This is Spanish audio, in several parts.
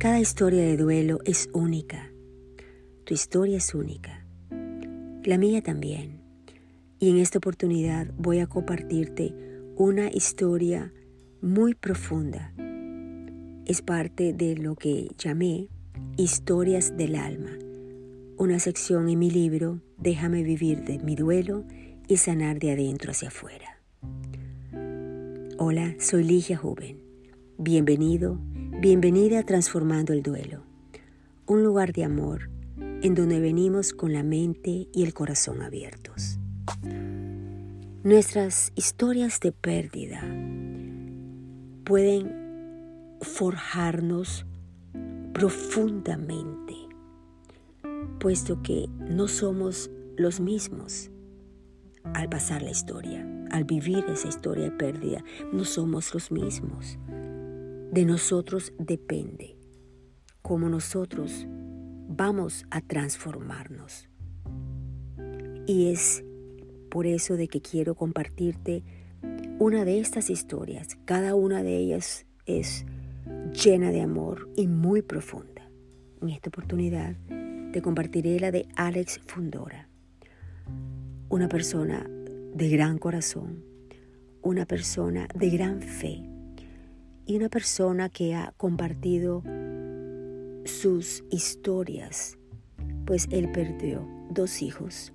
Cada historia de duelo es única. Tu historia es única. La mía también. Y en esta oportunidad voy a compartirte una historia muy profunda. Es parte de lo que llamé Historias del Alma, una sección en mi libro Déjame vivir de mi duelo y sanar de adentro hacia afuera. Hola, soy Ligia Joven. Bienvenida a Transformando el Duelo, un lugar de amor en donde venimos con la mente y el corazón abiertos. Nuestras historias de pérdida pueden forjarnos profundamente, puesto que no somos los mismos al pasar la historia, al vivir esa historia de pérdida, no somos los mismos. De nosotros depende cómo nosotros vamos a transformarnos. Y es por eso de que quiero compartirte una de estas historias. Cada una de ellas es llena de amor y muy profunda. En esta oportunidad te compartiré la de Alex Fundora, una persona de gran corazón, una persona de gran fe y una persona que ha compartido sus historias, pues él perdió 2 hijos.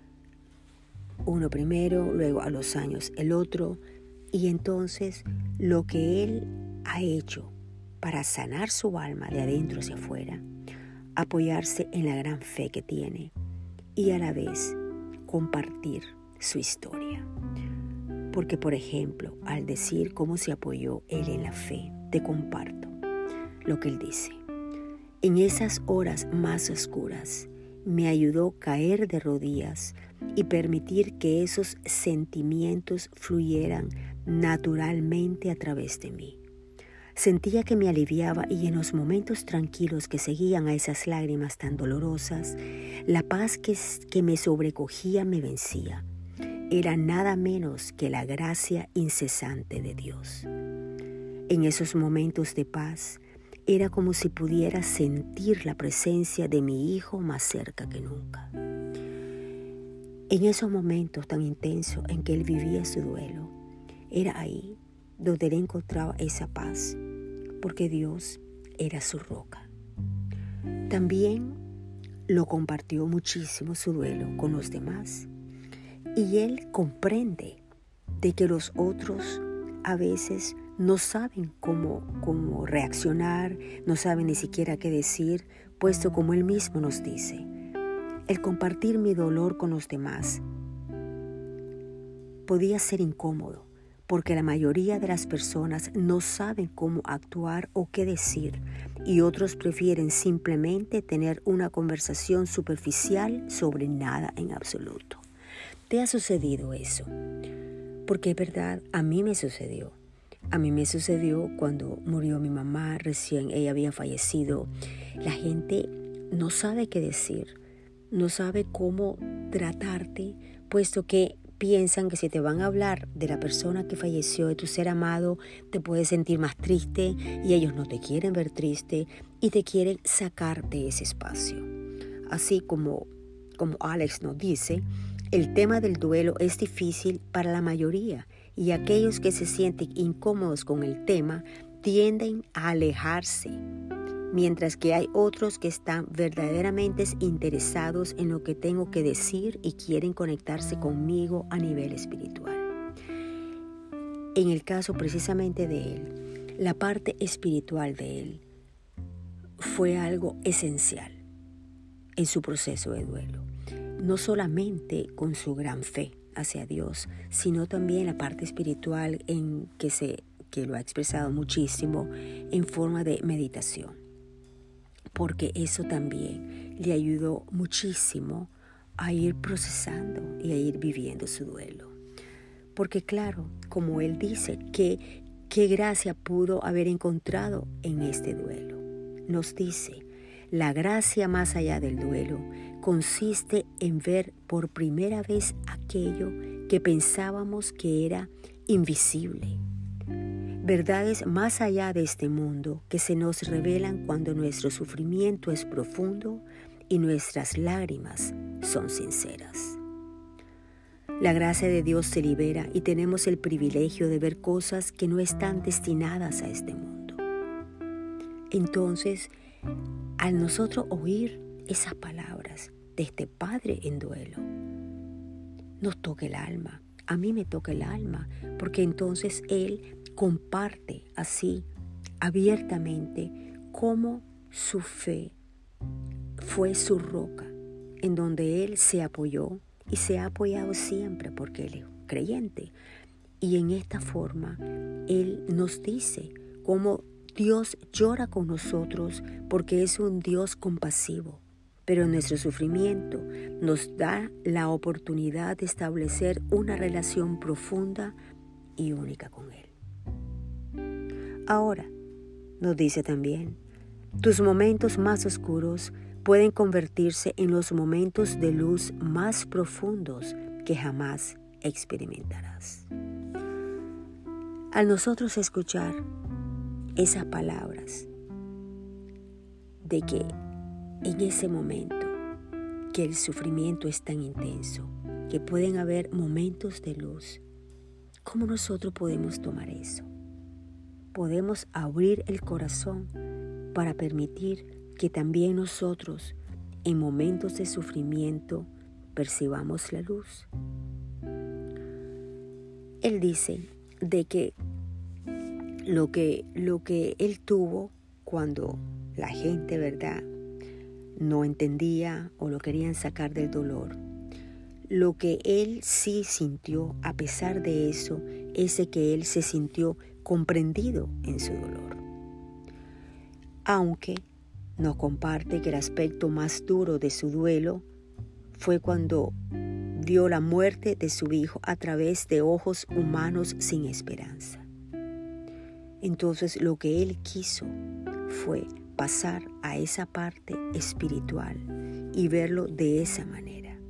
Uno primero, luego a los años el otro, y entonces lo que él ha hecho para sanar su alma de adentro hacia afuera, apoyarse en la gran fe que tiene y a la vez compartir su historia. Porque, por ejemplo, al decir cómo se apoyó él en la fe, te comparto lo que él dice. En esas horas más oscuras me ayudó caer de rodillas y permitir que esos sentimientos fluyeran naturalmente a través de mí. Sentía que me aliviaba y en los momentos tranquilos que seguían a esas lágrimas tan dolorosas, la paz que me sobrecogía me vencía. Era nada menos que la gracia incesante de Dios. En esos momentos de paz, era como si pudiera sentir la presencia de mi hijo más cerca que nunca. En esos momentos tan intensos en que él vivía su duelo, era ahí donde él encontraba esa paz, porque Dios era su roca. También lo compartió muchísimo su duelo con los demás. Y él comprende de que los otros a veces no saben cómo reaccionar, no saben ni siquiera qué decir, puesto como él mismo nos dice, el compartir mi dolor con los demás podía ser incómodo, porque la mayoría de las personas no saben cómo actuar o qué decir, y otros prefieren simplemente tener una conversación superficial sobre nada en absoluto. ¿Te ha sucedido eso? Porque es verdad, a mí me sucedió. A mí me sucedió cuando murió mi mamá, recién ella había fallecido. La gente no sabe qué decir, no sabe cómo tratarte, puesto que piensan que si te van a hablar de la persona que falleció, de tu ser amado, te puedes sentir más triste y ellos no te quieren ver triste y te quieren sacar de ese espacio. Así como Alex nos dice, el tema del duelo es difícil para la mayoría y aquellos que se sienten incómodos con el tema tienden a alejarse, mientras que hay otros que están verdaderamente interesados en lo que tengo que decir y quieren conectarse conmigo a nivel espiritual. En el caso precisamente de él, la parte espiritual de él fue algo esencial en su proceso de duelo. No solamente con su gran fe hacia Dios, sino también la parte espiritual que lo ha expresado muchísimo en forma de meditación. Porque eso también le ayudó muchísimo a ir procesando y a ir viviendo su duelo. Porque claro, como él dice, qué gracia pudo haber encontrado en este duelo. Nos dice, la gracia más allá del duelo consiste en ver por primera vez aquello que pensábamos que era invisible. verdades más allá de este mundo que se nos revelan cuando nuestro sufrimiento es profundo y nuestras lágrimas son sinceras. La gracia de Dios se libera y tenemos el privilegio de ver cosas que no están destinadas a este mundo. Entonces, al nosotros oír esas palabras de este Padre en duelo, nos toca el alma. A mí me toca el alma, porque entonces Él comparte así, abiertamente, cómo su fe fue su roca, en donde Él se apoyó y se ha apoyado siempre porque Él es creyente. Y en esta forma, Él nos dice cómo Dios llora con nosotros porque es un Dios compasivo. Pero nuestro sufrimiento nos da la oportunidad de establecer una relación profunda y única con Él. Ahora, nos dice también, tus momentos más oscuros pueden convertirse en los momentos de luz más profundos que jamás experimentarás. Al nosotros escuchar esas palabras de que en ese momento que el sufrimiento es tan intenso, que pueden haber momentos de luz, ¿cómo nosotros podemos tomar eso? Podemos abrir el corazón para permitir que también nosotros en momentos de sufrimiento percibamos la luz. Él dice de que lo que él tuvo cuando la gente, ¿verdad?, no entendía o lo querían sacar del dolor. Lo que él sí sintió a pesar de eso es de que él se sintió comprendido en su dolor. Aunque nos comparte que el aspecto más duro de su duelo fue cuando vio la muerte de su hijo a través de ojos humanos sin esperanza. Entonces lo que él quiso fue pasar a esa parte espiritual y verlo de esa manera,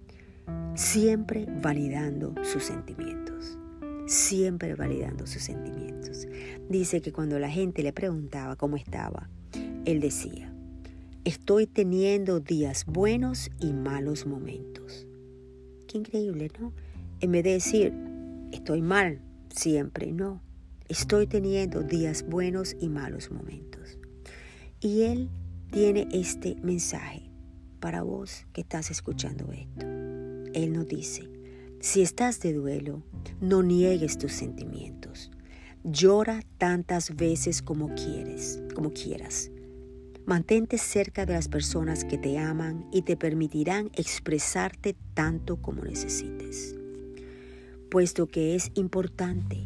siempre validando sus sentimientos, siempre validando sus sentimientos. Dice que cuando la gente le preguntaba cómo estaba, él decía, estoy teniendo días buenos y malos momentos. Qué increíble, ¿no? En vez de decir, estoy mal siempre, no, estoy teniendo días buenos y malos momentos. Y Él tiene este mensaje para vos que estás escuchando esto. Él nos dice, si estás de duelo, no niegues tus sentimientos. Llora tantas veces como quieras. Mantente cerca de las personas que te aman y te permitirán expresarte tanto como necesites. Puesto que es importante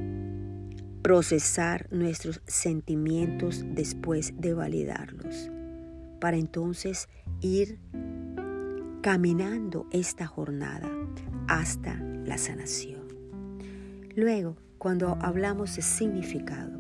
procesar nuestros sentimientos después de validarlos, para entonces ir caminando esta jornada hasta la sanación. Luego, cuando hablamos de significado,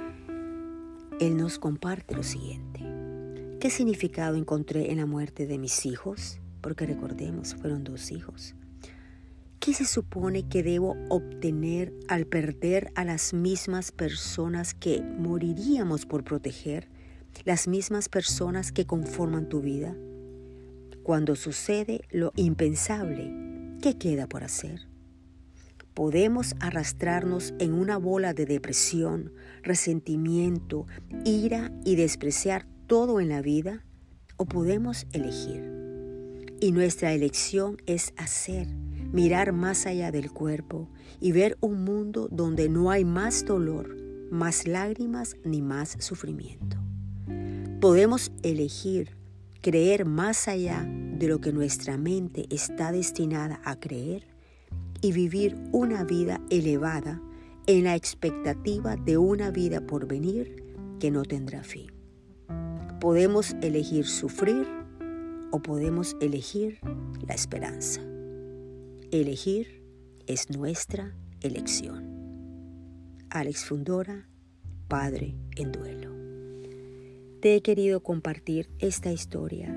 Él nos comparte lo siguiente. ¿Qué significado encontré en la muerte de mis hijos? Porque recordemos, fueron 2 hijos. ¿Qué se supone que debo obtener al perder a las mismas personas que moriríamos por proteger, las mismas personas que conforman tu vida? Cuando sucede lo impensable, ¿qué queda por hacer? Podemos arrastrarnos en una bola de depresión, resentimiento, ira y despreciar todo en la vida, o podemos elegir. Y nuestra elección es mirar más allá del cuerpo y ver un mundo donde no hay más dolor, más lágrimas ni más sufrimiento. Podemos elegir creer más allá de lo que nuestra mente está destinada a creer y vivir una vida elevada en la expectativa de una vida por venir que no tendrá fin. Podemos elegir sufrir o podemos elegir la esperanza. Elegir es nuestra elección. Alex Fundora, Padre en Duelo. Te he querido compartir esta historia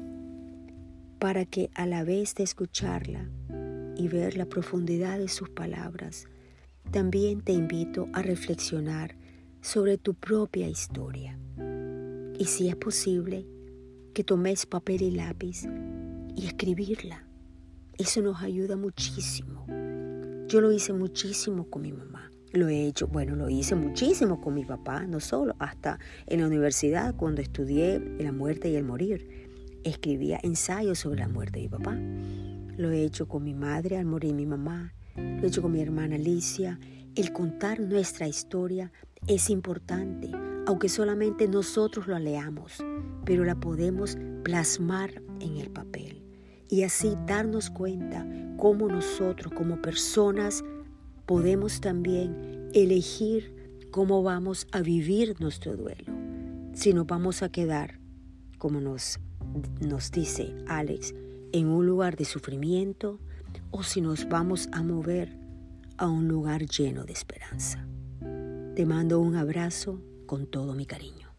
para que a la vez de escucharla y ver la profundidad de sus palabras, también te invito a reflexionar sobre tu propia historia. Y si es posible, que tomes papel y lápiz y escribirla. Eso nos ayuda muchísimo. Yo lo hice muchísimo con mi mamá. Lo hice muchísimo con mi papá, no solo, hasta en la universidad cuando estudié la muerte y el morir. Escribía ensayos sobre la muerte de mi papá. Lo he hecho con mi madre al morir mi mamá. Lo he hecho con mi hermana Alicia. El contar nuestra historia es importante, aunque solamente nosotros la leamos, pero la podemos plasmar en el papel y así darnos cuenta cómo nosotros como personas podemos también elegir cómo vamos a vivir nuestro duelo. Si nos vamos a quedar, como nos dice Alex, en un lugar de sufrimiento o si nos vamos a mover a un lugar lleno de esperanza. Te mando un abrazo con todo mi cariño.